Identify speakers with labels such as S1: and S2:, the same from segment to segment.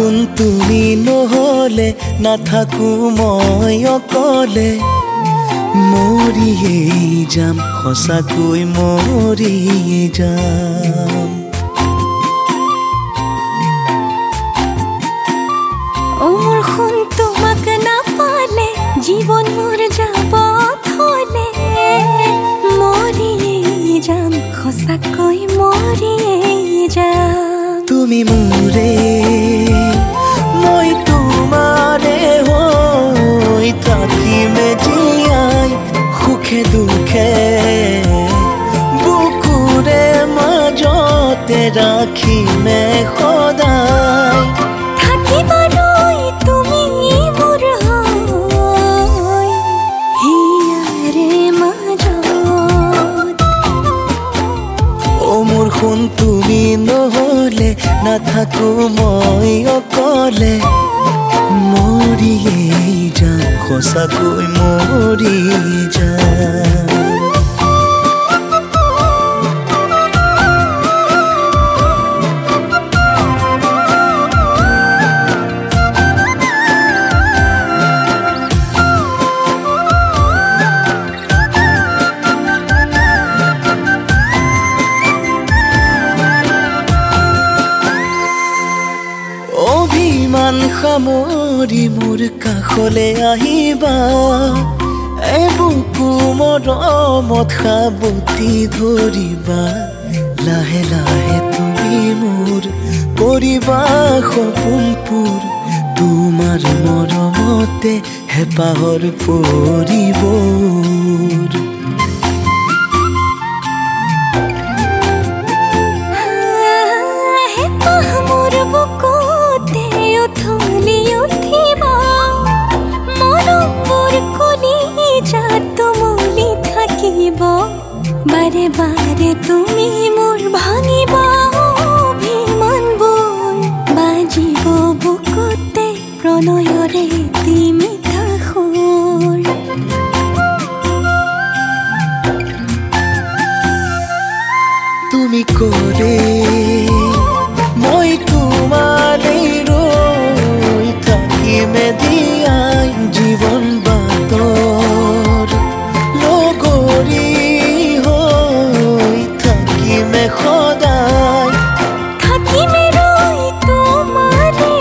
S1: শুন তুমি নহলে নাথাকো মই অকলে মৰিয়েই যাম সঁচাকৈ মৰিয়েই যাম
S2: ও মোৰ শুন তোমাক নাপালে জীৱন মোৰ যাব থলে মৰিয়েই যাম সঁচাকৈ মৰিয়েই যাম
S1: তুমি মোৰে মই তোমাৰে হৈ থাকিমে জীয়াই সুখে দুখে বুকুৰে মাজতে ৰাখিমে সদায়
S2: থাকিবলৈ তুমি মোৰ হৈ হিয়াৰে মাজত
S1: ও মোৰ শুন তুমি নহলে নাথাকো মই অকলে মৰিয়েই যাম সঁচাকৈ মৰি যাম অভিমান সামৰি মোৰ কাষলে আহিবা বুকু মৰমত সাবতি ধৰিবা লাহে লাহে তুমি মোৰ কৰিবা সপোনপুৰ তোমাৰ মৰমতে হেঁপাহৰ পৰিবোৰ
S2: বাৰে বাৰে তুমি মোৰ ভাঙিব অভিমানবোৰ বাজিব বুকুতে প্ৰণয়ৰে তিমিঠা সুৰ
S1: তুমি কৰে মই তোমালৈ ৰৈ থাকিমে দিয়াই জীৱন বাটৰ লগৰী হৈ থাকিমে সদায়
S2: থাকিমে ৰৈ তোমাৰে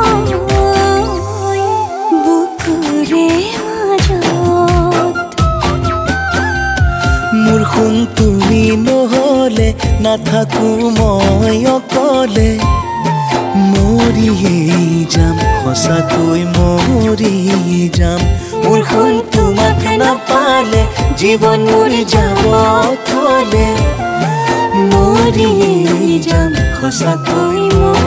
S2: হৈ বুকুৰে মাজত
S1: মোৰ শুন তুমি নহলে নাথাকো মই অকলে মৰিয়েই যাম সঁচাকৈ মৰি যাম মোৰ শুন তোমাক নাপালে জীৱন মোৰ যাব থলে মৰিয়েই যাম সঁচাকৈ